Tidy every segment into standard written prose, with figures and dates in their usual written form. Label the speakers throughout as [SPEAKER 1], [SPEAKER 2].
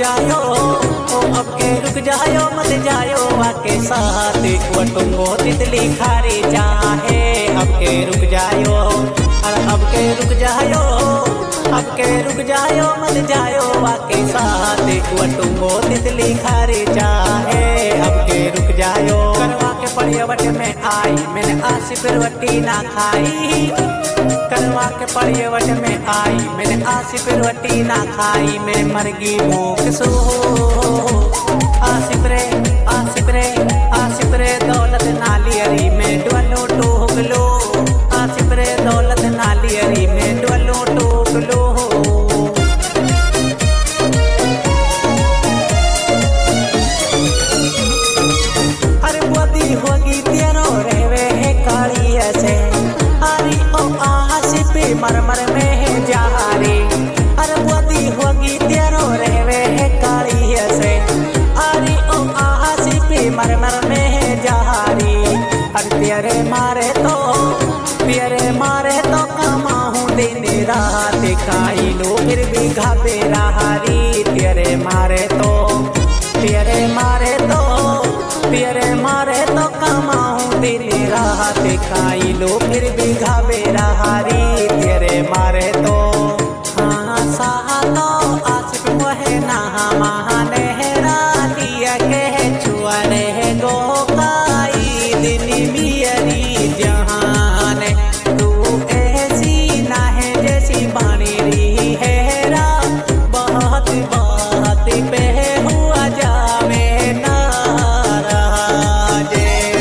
[SPEAKER 1] जायो, ओ अब के रुक जायो मत जायो आके साथ वटुंगो तितली खारी चाहे। अब के रुक जायो, अरे अब के रुक जायो, अब के रुक जायो मत जायो आके साथ वटुंगो तितली खारी चाहे। अब के रुक जायो करवा के पड़ियवट में आई मैंने आसिफ रोटी ना खाई। करवा के पड़ियवट में आई मैंने आसिफ रोटी ना खाई। मैं मर गई भूख सो आसिफ रे आसिफ रे आसिफ रे दौलत नाली अरी में डोलो टोक लो। आसिफ रे दौलत नाली अरी में डोलो टोक लो। अरे बुआदी होगी तेरो रेवे है काली ऐसे अरे ओ आसिफ मरमर में है जहारी। अरे बुआदी होगी तेरो रेवे है काली ऐसे अरे ओ आसिफ मरमर में है जहारी। अरे तेरे मारे तो कमाऊं दिन रात काई लो फिर भी घाबे रहारी। तेरे मारे तो कमाऊं दिन रात काई लो फिर भी घाबे रहारी। तेरे मारे तो हाँ सालो आसिफ मोहे ना महाने रातिया के छुआरे गो काई दिन मियरी जहान। तू ऐसी ना है जैसी बानी रही है रा बहुत बात पे हुआ जावे नाराजे।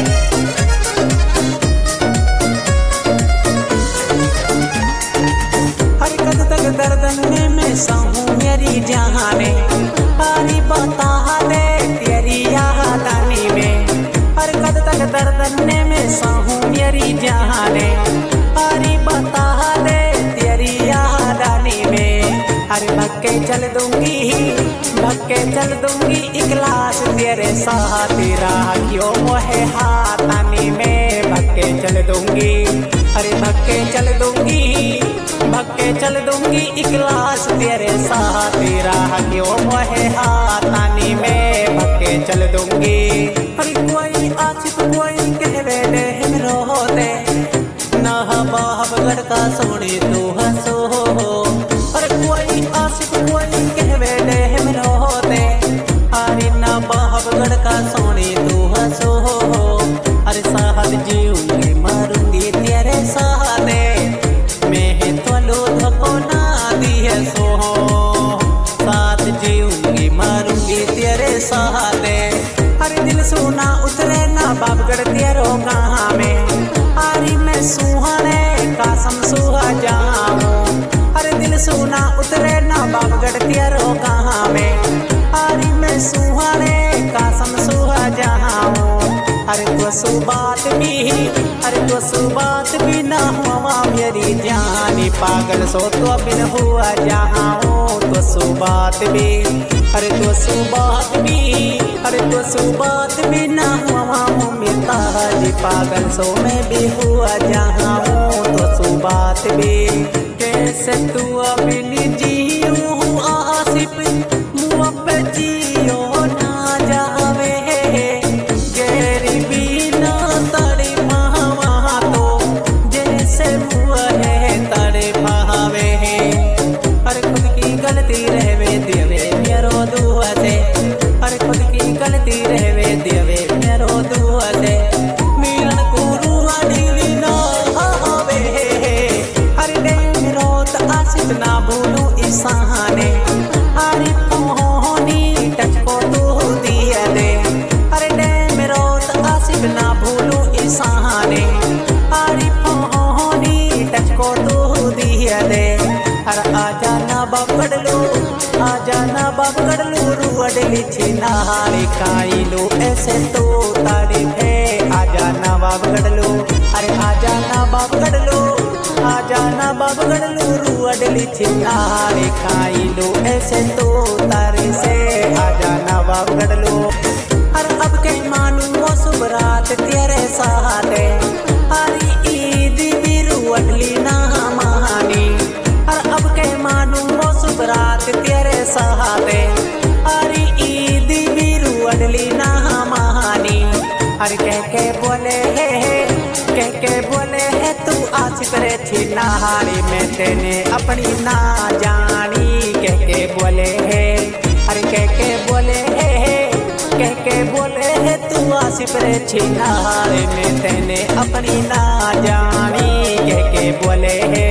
[SPEAKER 1] हर कद तक दर्दन में मैं सहूं मेरी जहाने हरी बता दे तेरी यादानी में। हर कद तक दर्दन में मैं सहूं मेरी जहाने हरी बता दे तेरी यादानी में। अरे भक्के चल दूंगी इखलास तेरे साथ राखियो मोहे हाथानी में। भक्के चल दूंगी, अरे भक्के चल दूंगी इखलास तेरे साथ राखियो मोहे हाथानी में। भक्के चल दूंगी। अरे कोई आसिफ कोई कहवे दे हम रो दे ना बाबगढ़ का सोनी तू हंसो। अरे कोई आसिफ कोई कहवे दे हम रो दे अरे ना बाबगढ़ का सोनी तू हंसो। अरे साहब जीऊंगी मारूंगी तेरे साथ मैं तो लोध को ना दिए सो। साथ जीऊंगी मारूंगी तेरे साथ। अरे दिल सुना उतरे ना बाबगढ़ तेरो कहाँ में अरे मैं सुहाने कासम सुहा जाऊं। अरे दिल सुना उतरे ना बाबगढ़ तेरो कहाँ में अरे मैं सुहाने कासम सुहा जाऊं। अरे तो सुबात भी ना हुआ मेरी जानी पागल सो तो बिन हुआ जाऊं। तो सुबात भी अरे तो सुबात भी ना हुआ मिताज पागल सो मैं भी हुआ जाऊं। तो सुबात भी कैसे तू अबिन जीऊं आसिफ मुँह पे जियो ना जावे। गेरी बिना तड़े पावा तो जैसे मुँह है तड़े पावे। अरे खुद की गलती रहवे देवे मेरो दुआ से। अरे खुद की गलती रहवे देवे मेरो दुआ से। मिलन कुरुआ दिली ना आवे। अरे मेरो तो आसिफ ना भूलू इसाने अरे पोहनी टच को तू दिया दे। अरे मेरो तो आसिफ ना भूलू इसाने अरे पोहनी टच को तू दिया दे। अरे आजा ना बाबगढ़ लो रुअडली छिनारी काई लो ऐसे तो तारीफ है। आजा ना बाबगढ़ लो, अरे आजा ना बाबगढ़ लो रुअडली छिनारी काई लो ऐसे तो तारी से। आजा ना बाबगढ़ लो। अरे अब के मानू वो शुभ रात तेरे साथ अरे ईद भी रुअडली ना महानी। अरे अब के मानू वो शुभ रात तेरे साथ अरे के बोले है के बोले है तू आशिक रे थी नहारी में तेने अपनी ना जानी के बोले है अरे के बोले है के बोले है तू आशिक रे थी नहारी में तेने अपनी ना जानी के बोले है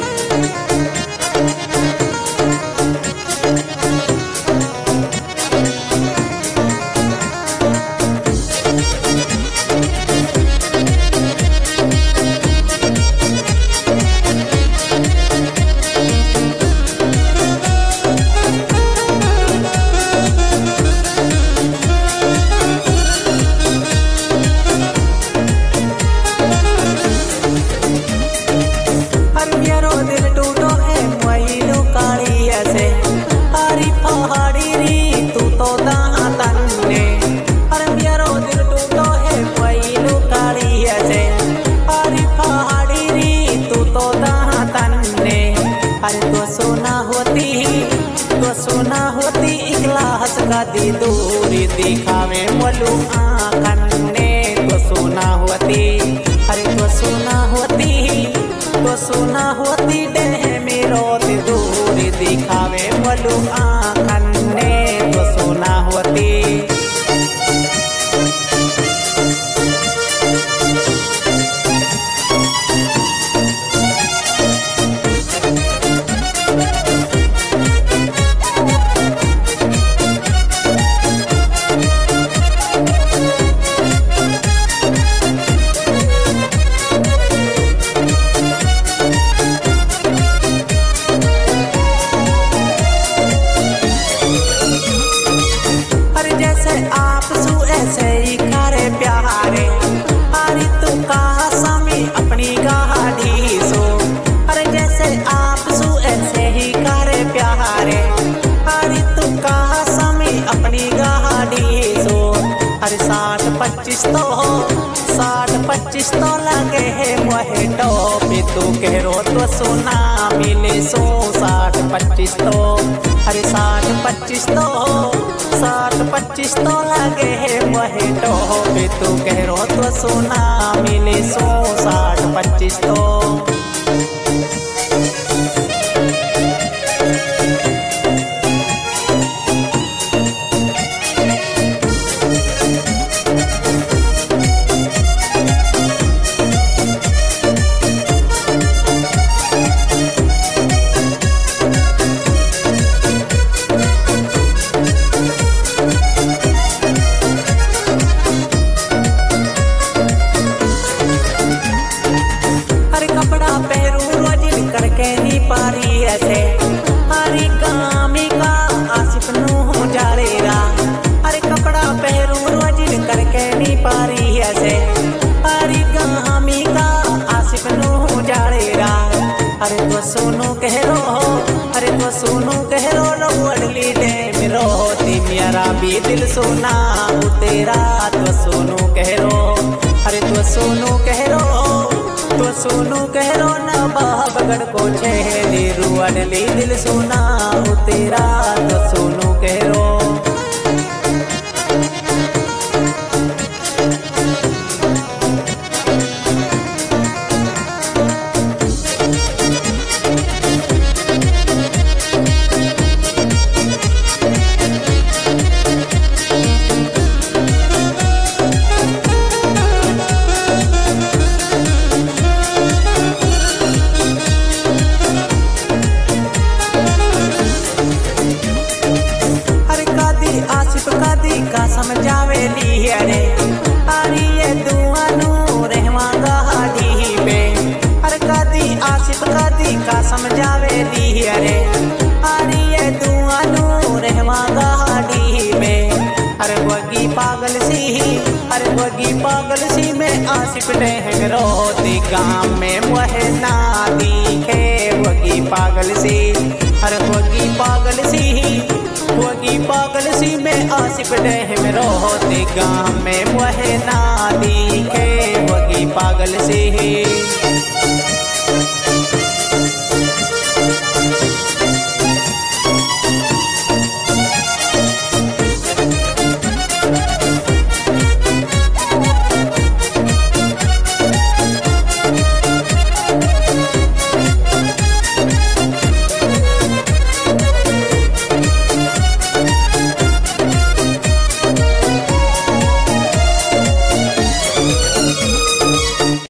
[SPEAKER 1] सोना होती इखलास का दी दूरी दिखावे मोलू आँखन ने तो सोना होती अरे तो सोना होती देह मेरो दूरी दिखावे मोलू आँखन ने तो सोना होती अरे 60-25 तो लगे है मोहे टोपी तू कहो तो सोना मिले सो 60-25 तो अरे 60-25 तो लगे है मोहे टोपी तू कहो तो सोना मिले सो 60-25 तो पारी ऐसे हरी कामी का आशिक नू जाड़ेरा अरे कपड़ा पहरू रोजिन करके नी पारी ऐसे हरी कामी का आशिक नू जाड़ेरा अरे तो सोनू कह रो अरे तो सोनू कह रो अडली दे मेरो ती मेरा भी दिल सोना तेरा तो सोनू कह रो अरे तो सोनू कह रो तो सोनू कह रो ना बगड़ को छेली रुअडली दिल सोना तेरा तो सोनू कह रो का समझावेली अरे अरे ये दुआनू रहवा गाड़ी पे अरे कादी आसिफ कादी का समझावेली अरे ये दुआनू रहवा गाड़ी पे अरे वगी पागल सी में आसिफ रह रोती गाँव में वह ना दिखे वगी पागल सी अरे वगी पागल सी में आसिफ रह रोती गाँव में वह ना दिखे वगी पागल सी